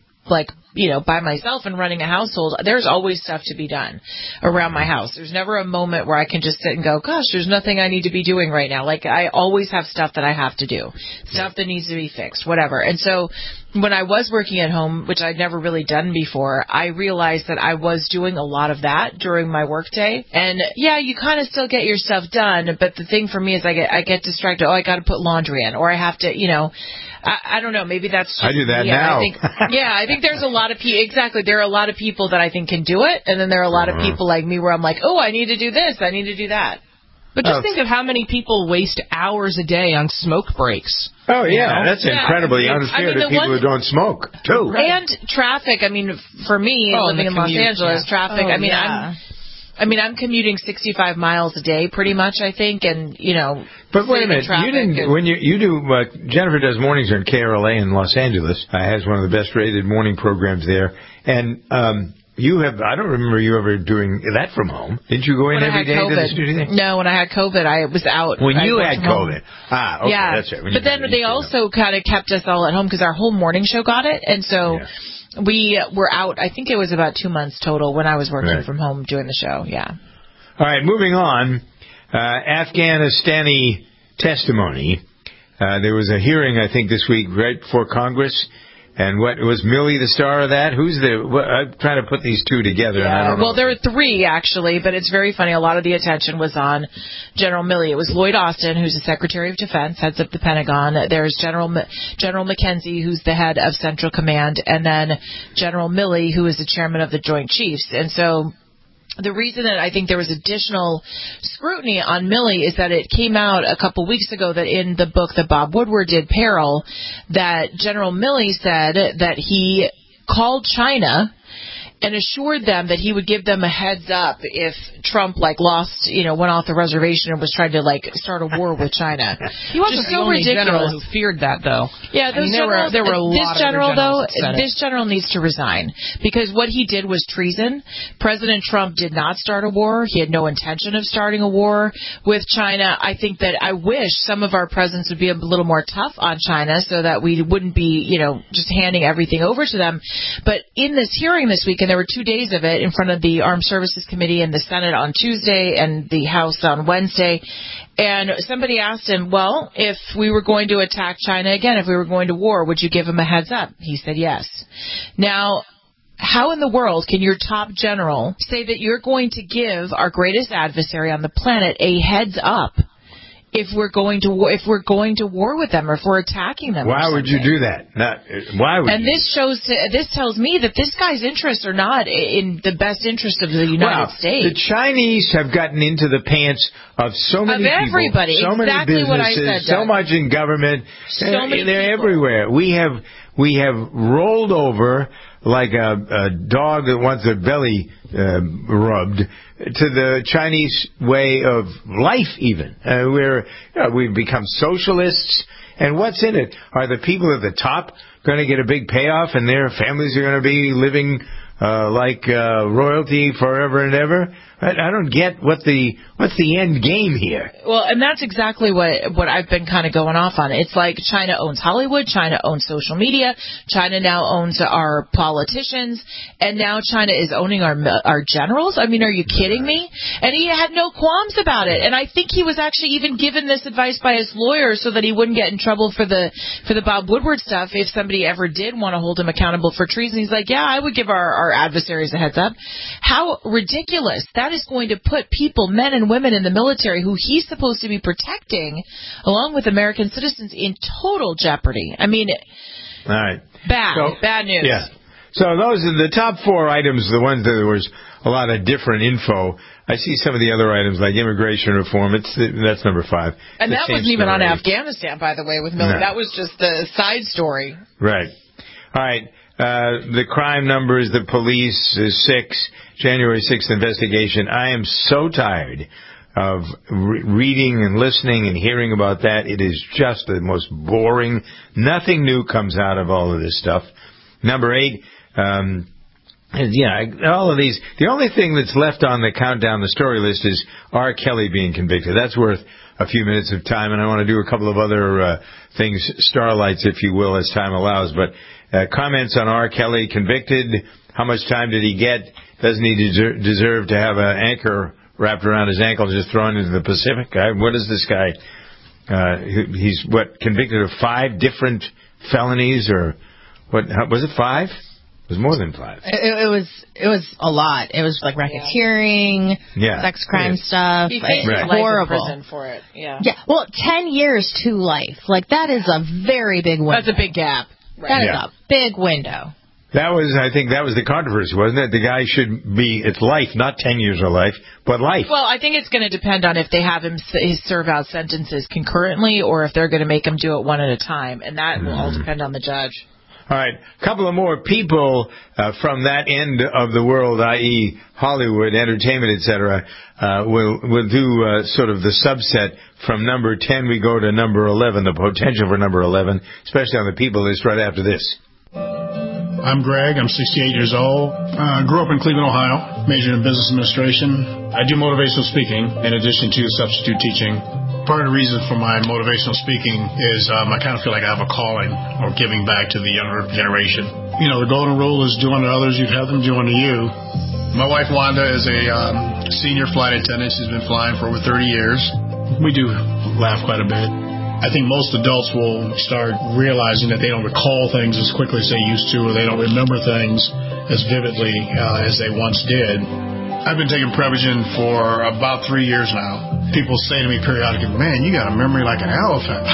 Speaker 5: by myself and running a household, there's always stuff to be done around my house. There's never a moment where I can just sit and go, gosh, there's nothing I need to be doing right now. I always have stuff that I have to do, stuff that needs to be fixed, whatever. And so when I was working at home, which I'd never really done before, I realized that I was doing a lot of that during my workday. And yeah, you kind of still get your stuff done, but the thing for me is I get distracted. Oh, I got to put laundry in, or I have to, I don't know. Maybe that's just
Speaker 6: I do that
Speaker 5: me.
Speaker 6: now.
Speaker 5: I think there's a lot of people. Exactly. There are a lot of people that I think can do it, and then there are a lot of people like me where I'm like, oh, I need to do this. I need to do that.
Speaker 4: But just think of how many people waste hours a day on smoke breaks.
Speaker 6: Oh, yeah. That's incredibly unfair to people who don't smoke, too.
Speaker 5: And traffic. I mean, for me, living in Los Angeles, traffic. I'm commuting 65 miles a day, pretty much, I think, and,
Speaker 6: But wait a minute, Jennifer does mornings on KRLA in Los Angeles, has one of the best rated morning programs there, and, I don't remember you ever doing that from home. Didn't you go in every day to the studio?
Speaker 5: No, when I had COVID, I was out.
Speaker 6: When you had COVID. Okay,
Speaker 5: yeah.
Speaker 6: That's right.
Speaker 5: But then they also kind of kept us all at home because our whole morning show got it, and so... Yeah. We were out, I think it was about 2 months total when I was working from home doing the show, yeah.
Speaker 6: All right, moving on. Afghanistani testimony. There was a hearing, I think, this week right before Congress. And what was Milley the star of that? I'm trying to put these two together.
Speaker 5: Yeah.
Speaker 6: And I don't know.
Speaker 5: Well, there were three, actually, but it's very funny. A lot of the attention was on General Milley. It was Lloyd Austin, who's the Secretary of Defense, heads up the Pentagon. There's General McKenzie, who's the head of Central Command, and then General Milley, who is the chairman of the Joint Chiefs. And so the reason that I think there was additional scrutiny on Milley is that it came out a couple weeks ago that in the book that Bob Woodward did, Peril, that General Milley said that he called China and assured them that he would give them a heads up if Trump lost, went off the reservation and was trying to start a war with China.
Speaker 4: He wasn't the only general who feared that, though.
Speaker 5: Yeah, there were a lot of generals. This general needs to resign because what he did was treason. President Trump did not start a war. He had no intention of starting a war with China. I think that I wish some of our presidents would be a little more tough on China so that we wouldn't be, just handing everything over to them. But in this hearing this week, and there were 2 days of it in front of the Armed Services Committee and the Senate on Tuesday and the House on Wednesday. And somebody asked him, well, if we were going to attack China again, if we were going to war, would you give him a heads up? He said yes. Now, how in the world can your top general say that you're going to give our greatest adversary on the planet a heads up if we're going to war with them or if we're attacking them.
Speaker 6: Why would you do that? Why would?
Speaker 5: And this tells me that this guy's interests are not in the best interest of the United States.
Speaker 6: The Chinese have gotten into the pants of so many people,
Speaker 5: everybody.
Speaker 6: so
Speaker 5: exactly
Speaker 6: many businesses,
Speaker 5: what I said,
Speaker 6: so much in government.
Speaker 5: So many
Speaker 6: they're
Speaker 5: people.
Speaker 6: everywhere. We have rolled over like a dog that wants their belly rubbed to the Chinese way of life. Even we've become socialists. And what's in it? Are the people at the top going to get a big payoff, and their families are going to be living like royalty forever and ever? I don't get what's the end game here.
Speaker 5: Well, and that's exactly what I've been kind of going off on. It's like China owns Hollywood, China owns social media, China now owns our politicians, and now China is owning our generals. I mean, are you kidding me? And he had no qualms about it. And I think he was actually even given this advice by his lawyer so that he wouldn't get in trouble for the Bob Woodward stuff if somebody ever did want to hold him accountable for treason. He's like, yeah, I would give our adversaries a heads up. How ridiculous. That is going to put people, men and women in the military who he's supposed to be protecting, along with American citizens, in total jeopardy. I mean,
Speaker 6: all right.
Speaker 5: Bad news.
Speaker 6: Yeah. So those are the top 4 items, the ones that there was a lot of different info. I see some of the other items like immigration reform. That's number 5.
Speaker 5: And that wasn't even on Afghanistan, by the way, with Miller.
Speaker 6: No.
Speaker 5: That was just the side story.
Speaker 6: Right. All right. The crime numbers, the police, 6, January 6th investigation. I am so tired of reading and listening and hearing about that. It is just the most boring. Nothing new comes out of all of this stuff. Number 8, all of these. The only thing that's left on the countdown, the story list, is R. Kelly being convicted. That's worth a few minutes of time, and I want to do a couple of other things, starlights, if you will, as time allows. But comments on R. Kelly convicted. How much time did he get? Doesn't he deserve to have an anchor wrapped around his ankle and just thrown into the Pacific? What is this guy? He's convicted of 5 different felonies, or what? Was it 5? It was more than 5.
Speaker 7: It was a lot. It was like racketeering, sex crime stuff.
Speaker 5: He faced life in prison for it. Yeah.
Speaker 7: Well, 10 years to life. Like, that is a very big window.
Speaker 5: That's a big gap.
Speaker 7: Right. That is a big window.
Speaker 6: I think that was the controversy, wasn't it? The guy should be, it's life, not 10 years of life, but life.
Speaker 5: Well, I think it's going to depend on if they have him serve out sentences concurrently or if they're going to make him do it one at a time. And that will all depend on the judge.
Speaker 6: All right. A couple of more people from that end of the world, i.e. Hollywood, entertainment, etc., will do sort of the subset. From number 10, we go to number 11, the potential for number 11, especially on the people list right after this.
Speaker 21: I'm Greg. I'm 68 years old. Grew up in Cleveland, Ohio. Majored in business administration. I do motivational speaking in addition to substitute teaching. Part of the reason for my motivational speaking is I kind of feel like I have a calling or giving back to the younger generation. You know, the golden rule is do unto others, you'd have them do unto you. My wife, Wanda, is a senior flight attendant. She's been flying for over 30 years. We do laugh quite a bit. I think most adults will start realizing that they don't recall things as quickly as they used to, or they don't remember things as vividly as they once did. I've been taking Prevagen for about 3 years now. People say to me periodically, man, you got a memory like an elephant.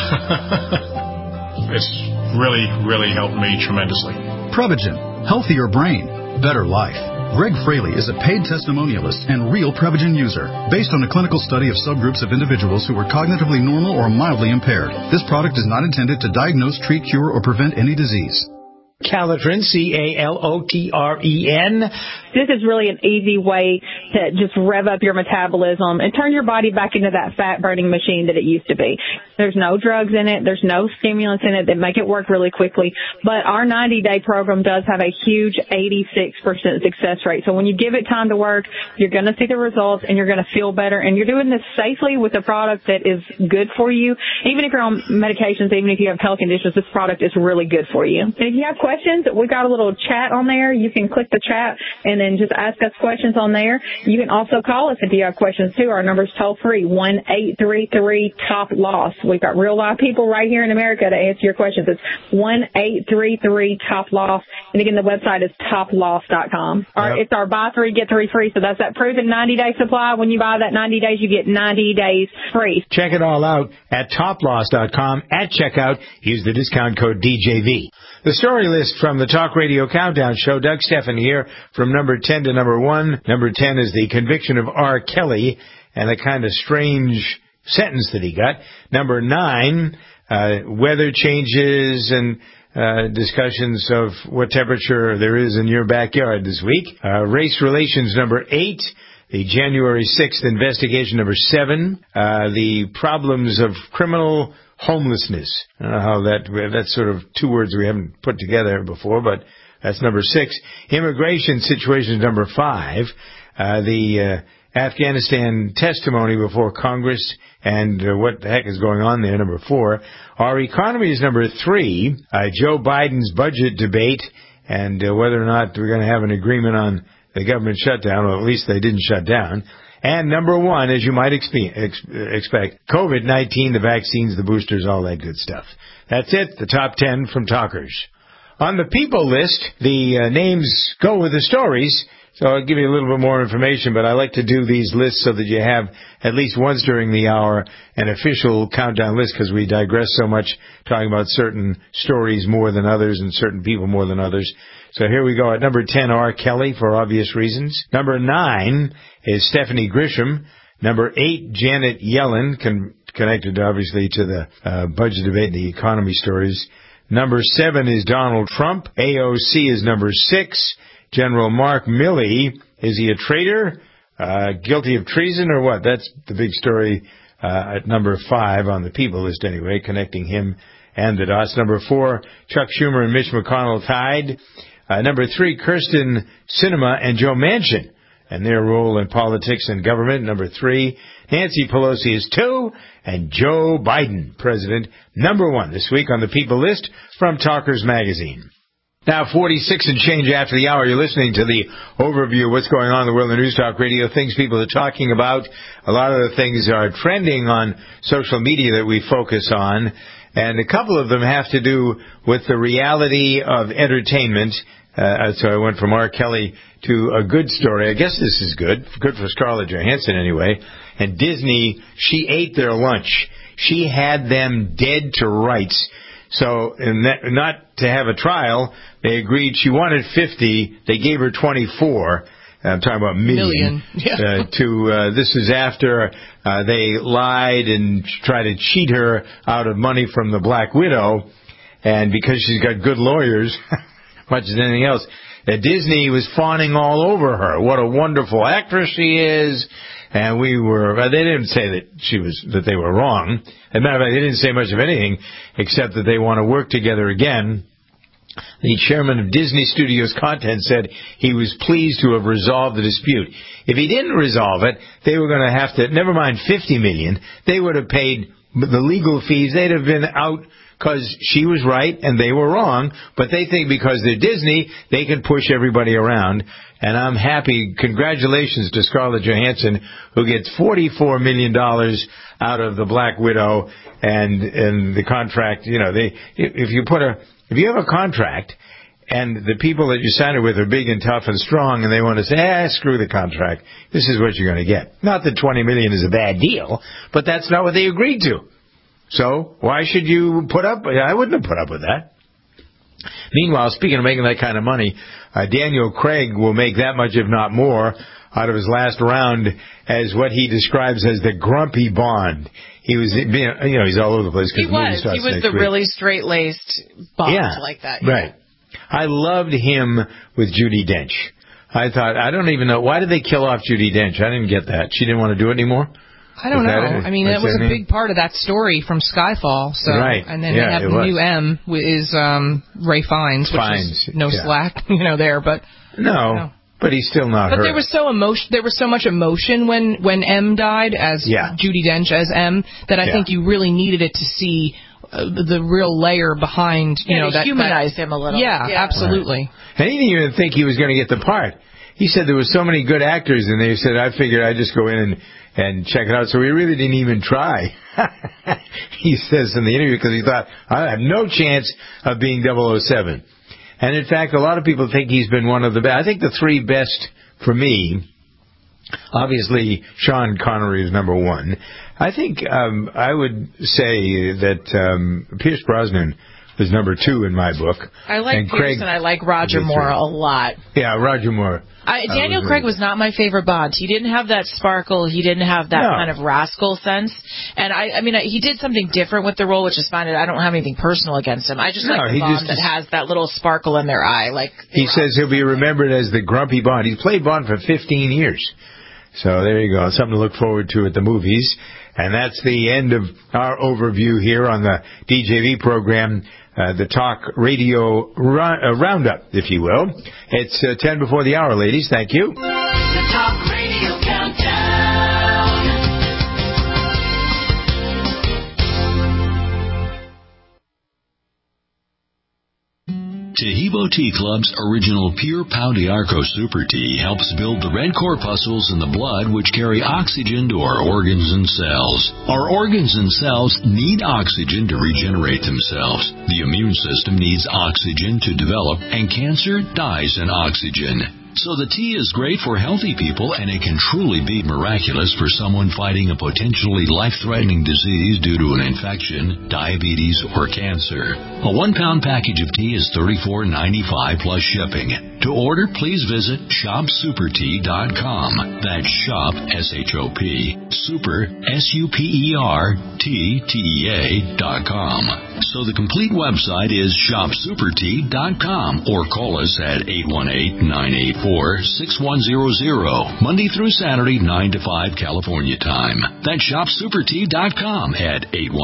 Speaker 21: It's really, really helped me tremendously.
Speaker 22: Prevagen. Healthier brain. Better life. Greg Fraley is a paid testimonialist and real Prevagen user, based on a clinical study of subgroups of individuals who were cognitively normal or mildly impaired. This product is not intended to diagnose, treat, cure, or prevent any disease.
Speaker 6: Calotren, Calotren.
Speaker 8: This is really an easy way to just rev up your metabolism and turn your body back into that fat-burning machine that it used to be. There's no drugs in it. There's no stimulants in it that make it work really quickly. But our 90-day program does have a huge 86% success rate. So when you give it time to work, you're going to see the results and you're going to feel better. And you're doing this safely with a product that is good for you. Even if you're on medications, even if you have health conditions, this product is really good for you. And if you have questions, we got a little chat on there. You can click the chat and and then just ask us questions on there. You can also call us if you have questions, too. Our number's toll-free, 1-833-TOP-LOSS. We've got real live people right here in America to answer your questions. It's 1-833-TOP-LOSS. And again, the website is toploss.com. It's our buy 3, get 3 free. So that's that proven 90-day supply. When you buy that 90 days, you get 90 days free.
Speaker 6: Check it all out at toploss.com. At checkout, use the discount code DJV. The story list from the Talk Radio Countdown Show. Doug Stephan here from number 10 to number 1. Number 10 is the conviction of R. Kelly and the kind of strange sentence that he got. Number 9, weather changes and discussions of what temperature there is in your backyard this week. Race relations, number 8. The January 6th investigation, number 7. The problems of criminal homelessness. I don't know how that's sort of 2 words we haven't put together before, but that's number 6. Immigration situation, number 5. The Afghanistan testimony before Congress and what the heck is going on there, number 4. Our economy is number 3. Joe Biden's budget debate and whether or not we're going to have an agreement on the government shutdown, or at least they didn't shut down. And number 1, as you might expect, COVID-19, the vaccines, the boosters, all that good stuff. That's it, the top 10 from Talkers. On the people list, the names go with the stories, so I'll give you a little bit more information, but I like to do these lists so that you have at least once during the hour an official countdown list, because we digress so much talking about certain stories more than others and certain people more than others. So here we go. At number 10, R. Kelly, for obvious reasons. Number 9 is Stephanie Grisham. Number 8, Janet Yellen, connected obviously to the budget debate and the economy stories. Number 7 is Donald Trump. AOC is number 6. General Mark Milley, is he a traitor? Guilty of treason or what? That's the big story at number 5 on the people list anyway, connecting him and the dots. Number 4, Chuck Schumer and Mitch McConnell tied. Number 3, Kirsten Sinema and Joe Manchin and their role in politics and government. Number 3, Nancy Pelosi is 2, and Joe Biden, president, number 1 this week on the people list from Talkers Magazine. Now, 46 and change after the hour, you're listening to the overview of what's going on in the world of News Talk Radio, things people are talking about. A lot of the things are trending on social media that we focus on, and a couple of them have to do with the reality of entertainment. So I went from R. Kelly to a good story. I guess this is good for Scarlett Johansson anyway. And Disney, she ate their lunch. She had them dead to rights. So, not to have a trial, they agreed she wanted 50. They gave her 24. I'm talking about million. Yeah. This is after they lied and tried to cheat her out of money from the Black Widow. And because she's got good lawyers, much as anything else, Disney was fawning all over her. What a wonderful actress she is. And they didn't say that they were wrong. As a matter of fact, they didn't say much of anything except that they want to work together again. The chairman of Disney Studios Content said he was pleased to have resolved the dispute. If he didn't resolve it, they were going to have to, never mind $50 million, they would have paid the legal fees. They'd have been out because she was right and they were wrong, but they think because they're Disney, they can push everybody around. And I'm happy. Congratulations to Scarlett Johansson, who gets $44 million out of the Black Widow and the contract. You know, if you have a contract and the people that you signed it with are big and tough and strong, and they want to say, screw the contract, this is what you're going to get. Not that $20 million is a bad deal, but that's not what they agreed to. So why should you put up? I wouldn't have put up with that. Meanwhile, speaking of making that kind of money, Daniel Craig will make that much, if not more, out of his last round as what he describes as the grumpy Bond. He was, he's all over the place.
Speaker 5: He was the really straight-laced Bond like that. Yeah.
Speaker 6: Right. I loved him with Judi Dench. I thought, I don't even know, why did they kill off Judi Dench? I didn't get that. She didn't want to do it anymore?
Speaker 4: I don't know. I mean, it was a big part of that story from Skyfall. So,
Speaker 6: right.
Speaker 4: And then we have the new M is Ray Fiennes, which is no slack, there. But
Speaker 6: no, but he's still not.
Speaker 4: But there was so much emotion when M died as Judi Dench as M that I think you really needed it to see the real layer behind.
Speaker 5: That humanize him a little.
Speaker 4: Yeah, absolutely.
Speaker 6: Right. And he didn't even think he was going to get the part. he said there were so many good actors in there. He said, I figured I'd just go in and check it out. So we really didn't even try. He says in the interview, because he thought, I have no chance of being 007. And in fact, a lot of people think he's been one of the best. I think the three best for me, obviously Sean Connery is number one. I think I would say that Pierce Brosnan is number two in my book.
Speaker 5: I like Pierce and I like Roger Moore a lot.
Speaker 6: Yeah, Roger Moore.
Speaker 5: Daniel Craig was not my favorite Bond. He didn't have that sparkle. He didn't have that kind of rascal sense. And I mean, he did something different with the role, which is fine. I don't have anything personal against him. I just like the Bond that has that little sparkle in their eye. Like
Speaker 6: he says he'll be remembered as the grumpy Bond. He's played Bond for 15 years. So there you go. Something to look forward to at the movies. And that's the end of our overview here on the DJV program. The Talk Radio Roundup, if you will. It's 10 before the hour, ladies. Thank you.
Speaker 3: The Talk Radio Countdown.
Speaker 9: Tahibo Tea Club's original Pure Pau d'Arco Super Tea helps build the red corpuscles in the blood which carry oxygen to our organs and cells. Our organs and cells need oxygen to regenerate themselves. The immune system needs oxygen to develop, and cancer dies in oxygen. So the tea is great for healthy people, and it can truly be miraculous for someone fighting a potentially life-threatening disease due to an infection, diabetes, or cancer. A 1-pound package of tea is $34.95 plus shipping. To order, please visit shopsupertea.com. That's shop, S-H-O-P, super, S-U-P-E-R-T-T-E-A.com. So the complete website is shopsupertea.com, or call us at 818-984-6100, Monday through Saturday, 9 to 5 California time. That's shopsupertea.com at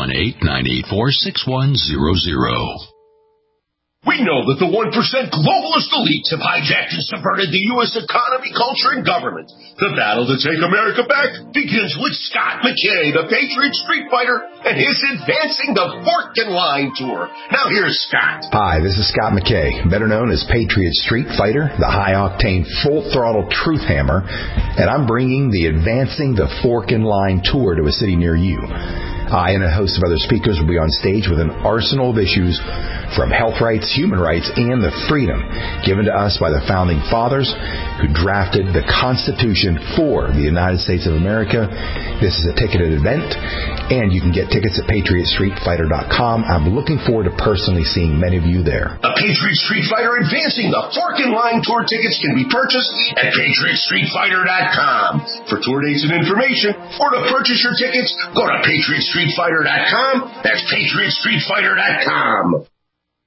Speaker 9: 818-984-6100.
Speaker 10: We know that the 1% globalist elites have hijacked and subverted the U.S. economy, culture, and government. The battle to take America back begins with Scott McKay, the Patriot Street Fighter, and his Advancing the Fork and Line Tour. Now here's Scott.
Speaker 23: Hi, this is Scott McKay, better known as Patriot Street Fighter, the high-octane, full-throttle truth hammer, and I'm bringing the Advancing the Fork and Line Tour to a city near you. I and a host of other speakers will be on stage with an arsenal of issues from health rights, human rights, and the freedom given to us by the Founding Fathers who drafted the Constitution for the United States of America. This is a ticketed event, and you can get tickets at PatriotStreetFighter.com. I'm looking forward to personally seeing many of you there.
Speaker 10: The Patriot Street Fighter Advancing the Fork and Line Tour tickets can be purchased at PatriotStreetFighter.com. For tour dates and information, or to purchase your tickets, go to PatriotStreetFighter.com. That's PatriotStreetFighter.com.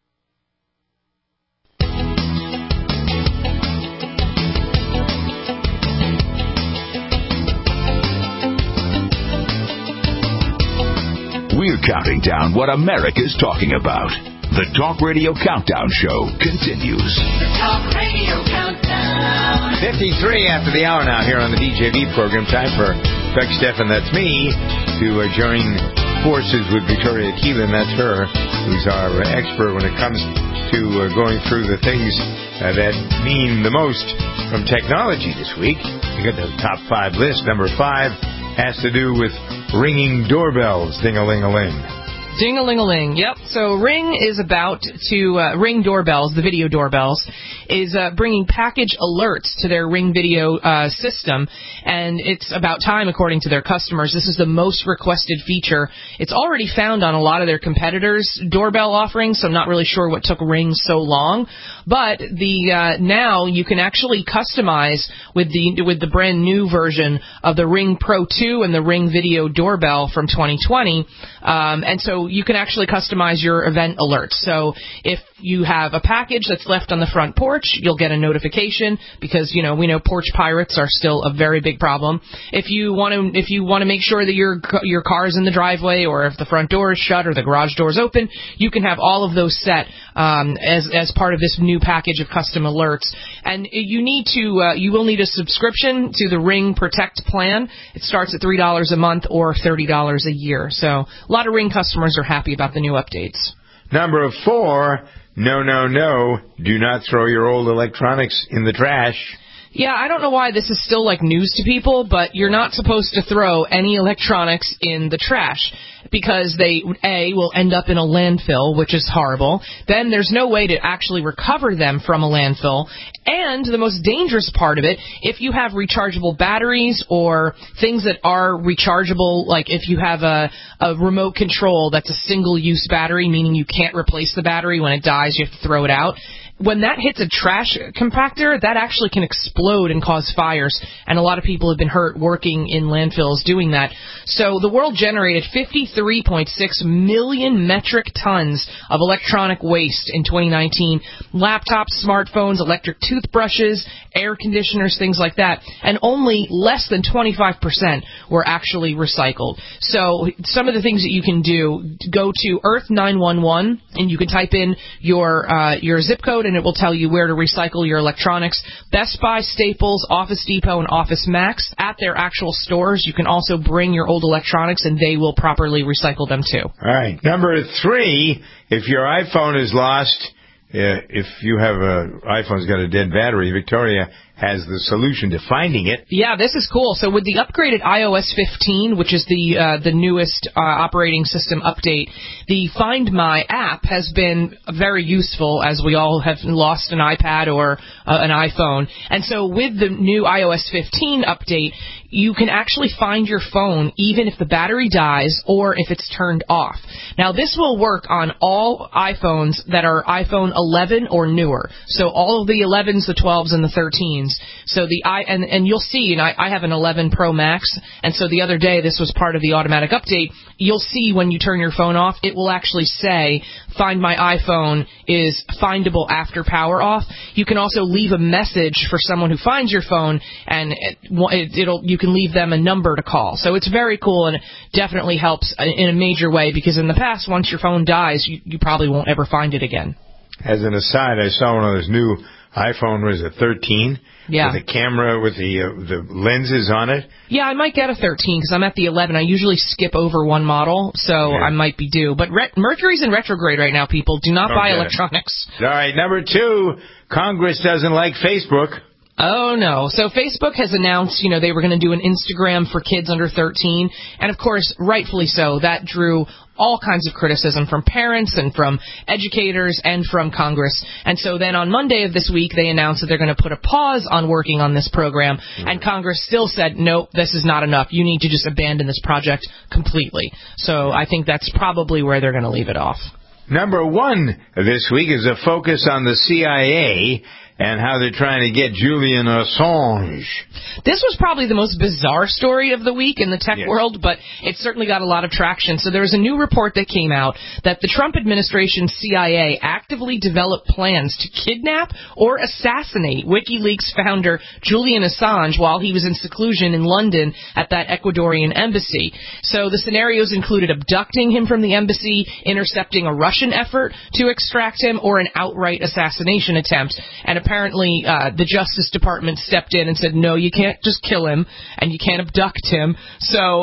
Speaker 2: We're counting down what America's talking about. The Talk Radio Countdown Show continues.
Speaker 3: The Talk Radio Countdown.
Speaker 6: 53 after the hour now here on the DJV program. Time for Doug Steffen, that's me, to join forces with Victoria Keelan, that's her, who's our expert when it comes to going through the things that mean the most from technology this week. We got the top 5 list. Number 5 has to do with ringing doorbells. Ding-a-ling-a-ling.
Speaker 4: Ding-a-ling-a-ling. Yep. So Ring is about to Ring doorbells, the video doorbells, is bringing package alerts to their Ring video system, and it's about time, according to their customers. This is the most requested feature. It's already found on a lot of their competitors' doorbell offerings, so I'm not really sure what took Ring so long. But the now you can actually customize with the brand new version of the Ring Pro 2 and the Ring Video Doorbell from 2020, and so you can actually customize your event alerts. So if you have a package that's left on the front porch, you'll get a notification because, we know porch pirates are still a very big problem. If you want to make sure that your car is in the driveway, or if the front door is shut or the garage door is open, you can have all of those set as part of this new package of custom alerts. And you will need a subscription to the Ring Protect plan. It starts at $3 a month or $30 a year. So a lot of Ring customers are happy about the new updates.
Speaker 6: Number 4, no, do not throw your old electronics in the trash.
Speaker 4: Yeah, I don't know why this is still like news to people, but you're not supposed to throw any electronics in the trash because they, A, will end up in a landfill, which is horrible. Then there's no way to actually recover them from a landfill. And the most dangerous part of it, if you have rechargeable batteries or things that are rechargeable, like if you have a remote control that's a single-use battery, meaning you can't replace the battery when it dies, you have to throw it out. When that hits a trash compactor, that actually can explode and cause fires, and a lot of people have been hurt working in landfills doing that. So the world generated 53.6 million metric tons of electronic waste in 2019. Laptops, smartphones, electric toothbrushes, air conditioners, things like that, and only less than 25% were actually recycled. So some of the things that you can do, go to Earth 911, and you can type in your zip code, and it will tell you where to recycle your electronics. Best Buy, Staples, Office Depot, and Office Max, at their actual stores, you can also bring your old electronics, and they will properly recycle them too.
Speaker 6: All right. Number 3, if your iPhone is lost, if you have an iPhone's got a dead battery, Victoria has the solution to finding it.
Speaker 4: Yeah, this is cool. So with the upgraded iOS 15, which is the newest operating system update, the Find My app has been very useful, as we all have lost an iPad or an iPhone. And so with the new iOS 15 update, you can actually find your phone even if the battery dies or if it's turned off. Now, this will work on all iPhones that are iPhone 11 or newer. So all of the 11s, the 12s, and the 13s. So and you'll see, and I have an 11 Pro Max, and so the other day, this was part of the automatic update, you'll see when you turn your phone off, it will actually say, Find My iPhone is findable after power off. You can also leave a message for someone who finds your phone, and you can leave them a number to call. So it's very cool, and it definitely helps in a major way, because in the past, once your phone dies, you probably won't ever find it again.
Speaker 6: As an aside, I saw one of those new iPhone, was it 13?
Speaker 4: Yeah.
Speaker 6: With the camera, with the lenses on it.
Speaker 4: Yeah, I might get a 13 because I'm at the 11. I usually skip over one model, so I might be due. But Mercury's in retrograde right now, people. Do not buy electronics.
Speaker 6: All right, number 2, Congress doesn't like Facebook.
Speaker 4: Oh, no. So Facebook has announced, they were going to do an Instagram for kids under 13. And, of course, rightfully so, that drew all kinds of criticism from parents and from educators and from Congress. And so then on Monday of this week, they announced that they're going to put a pause on working on this program. And Congress still said, nope, this is not enough. You need to just abandon this project completely. So I think that's probably where they're going to leave it off.
Speaker 6: Number 1 this week is a focus on the CIA and how they're trying to get Julian Assange.
Speaker 4: This was probably the most bizarre story of the week in the tech world, but it certainly got a lot of traction. So there was a new report that came out that the Trump administration's CIA actively developed plans to kidnap or assassinate WikiLeaks founder Julian Assange while he was in seclusion in London at that Ecuadorian embassy. So the scenarios included abducting him from the embassy, intercepting a Russian effort to extract him, or an outright assassination attempt. And apparently the Justice Department stepped in and said, no, you can't just kill him and you can't abduct him. So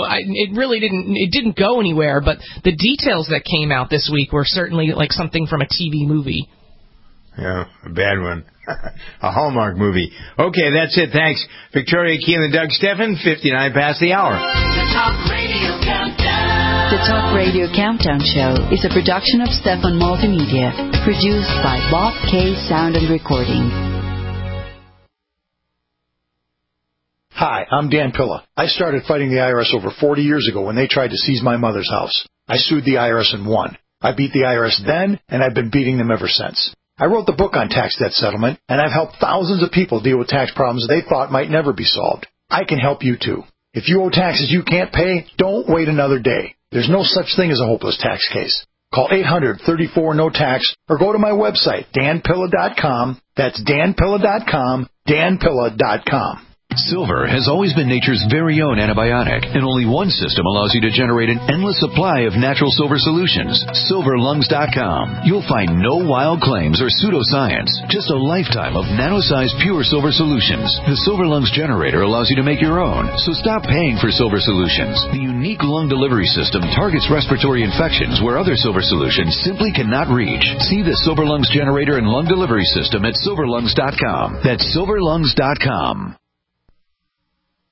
Speaker 4: it didn't go anywhere, but the details that came out this week were certainly like something from a TV movie.
Speaker 6: Yeah, a bad one. A Hallmark movie. Okay, that's it. Thanks, Victoria Keelan and Doug Steffen. 59 past the hour.
Speaker 3: The Talk Radio Countdown.
Speaker 11: The Talk Radio Countdown Show is a production of Steffen Multimedia, produced by Bob K. Sound and Recording.
Speaker 12: Hi, I'm Dan Pilla. I started fighting the IRS over 40 years ago when they tried to seize my mother's house. I sued the IRS and won. I beat the IRS then, and I've been beating them ever since. I wrote the book on tax debt settlement, and I've helped thousands of people deal with tax problems they thought might never be solved. I can help you too. If you owe taxes you can't pay, don't wait another day. There's no such thing as a hopeless tax case. Call 800-34-NO-TAX or go to my website, danpilla.com. That's danpilla.com, danpilla.com.
Speaker 2: Silver has always been nature's very own antibiotic, and only one system allows you to generate an endless supply of natural silver solutions. SilverLungs.com. You'll find no wild claims or pseudoscience, just a lifetime of nano-sized pure silver solutions. The Silver Lungs generator allows you to make your own, so stop paying for silver solutions. The unique lung delivery system targets respiratory infections where other silver solutions simply cannot reach. See the Silver Lungs generator and lung delivery system at SilverLungs.com. That's SilverLungs.com.